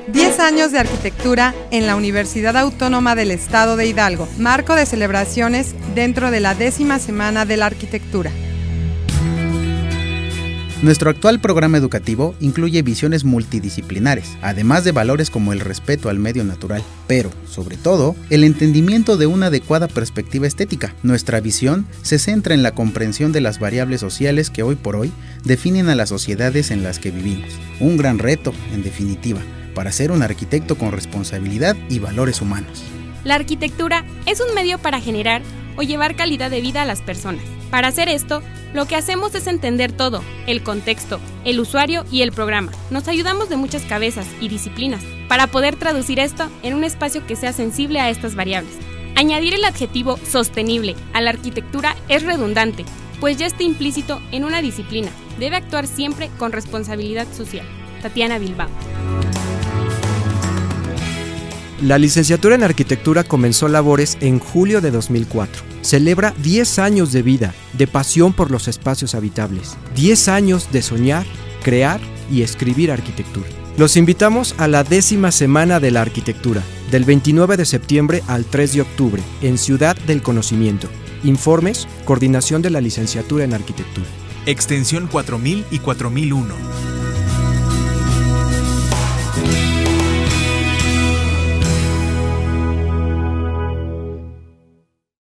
10 años de arquitectura en la Universidad Autónoma del Estado de Hidalgo, marco de celebraciones dentro de la 10ª Semana de la Arquitectura. Nuestro actual programa educativo incluye visiones multidisciplinares, además de valores como el respeto al medio natural, pero, sobre todo, el entendimiento de una adecuada perspectiva estética. Nuestra visión se centra en la comprensión de las variables sociales que hoy por hoy definen a las sociedades en las que vivimos. Un gran reto, en definitiva, para ser un arquitecto con responsabilidad y valores humanos. La arquitectura es un medio para generar o llevar calidad de vida a las personas. Para hacer esto, lo que hacemos es entender todo, el contexto, el usuario y el programa. Nos ayudamos de muchas cabezas y disciplinas para poder traducir esto en un espacio que sea sensible a estas variables. Añadir el adjetivo sostenible a la arquitectura es redundante, pues ya está implícito en una disciplina. Debe actuar siempre con responsabilidad social. Tatiana Bilbao. La licenciatura en arquitectura comenzó labores en julio de 2004. Celebra 10 años de vida, de pasión por los espacios habitables, 10 años de soñar, crear y escribir arquitectura. Los invitamos a la 10ª Semana de la Arquitectura, del 29 de septiembre al 3 de octubre, en Ciudad del Conocimiento. Informes, Coordinación de la Licenciatura en Arquitectura. Extensión 4000 y 4001.